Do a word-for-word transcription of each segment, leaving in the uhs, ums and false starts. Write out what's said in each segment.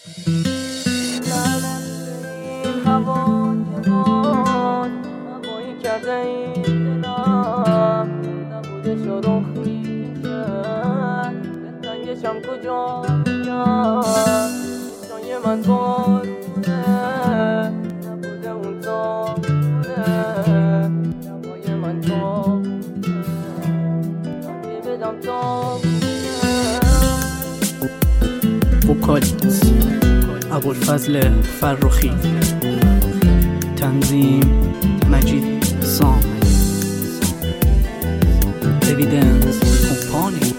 این هوا که باد هوایی کرده این دلم نبوده شروع میشه تنگشم کجا بگم چشای من بارونه نبوده اون تابونه هوای من تابونه تنگی بدم تابونه. وکالیت ابوالفضل فرخی، تنظیم مجید سام، اویدنس کمپانی.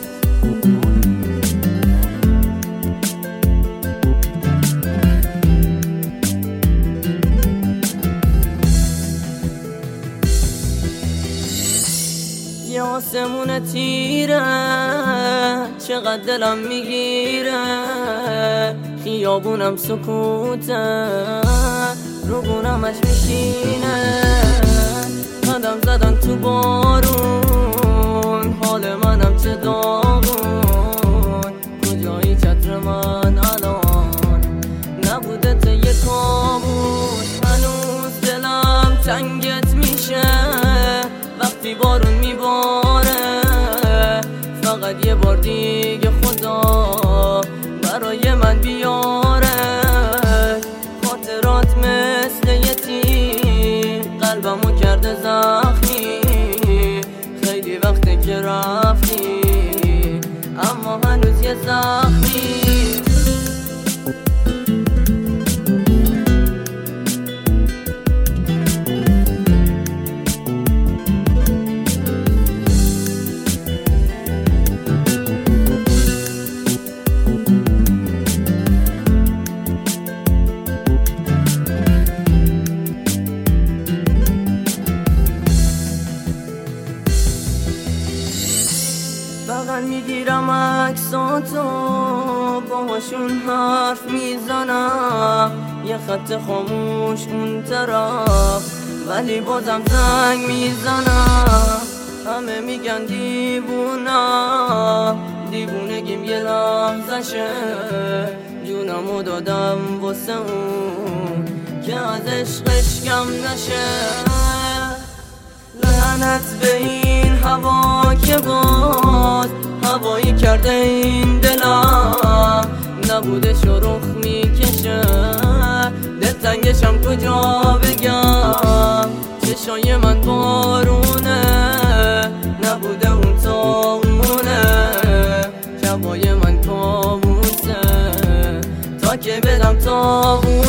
یه آسمون تیره چقدر دلم میگیره، خیابونم سکوته رو گونمش میشینه، قدم زدن تو بارون حال منم چه داغون، کجایی چتر من الان نبوده تا یه کابوس، هنوز دلم تنگت میشه وقتی بارون میباره، فقط یه بار دیگه خدا برای من بیاره، خاطرات مثل یه تیر قلبمو کرده زخمی، خیلی وقته که رفتی اما هنوز یه زخمی. بغل میگیرم عکساتو باهاشون حرف میزنم، یه خط خاموش اون طرف ولی بازم زنگ میزنم، همه میگن دیوونم دیوونگیم یه لحظشه، جونمو دادم واسه اون که از عشقش کم نشه، لعنت به این هوا که باد هوایی کرده این دلم نبوده شروخ میکشه، دلتنگشم کجا بگم چشای من بارونه نبوده اون تاونه، شبای من کابوسه تا که بدم تابونه.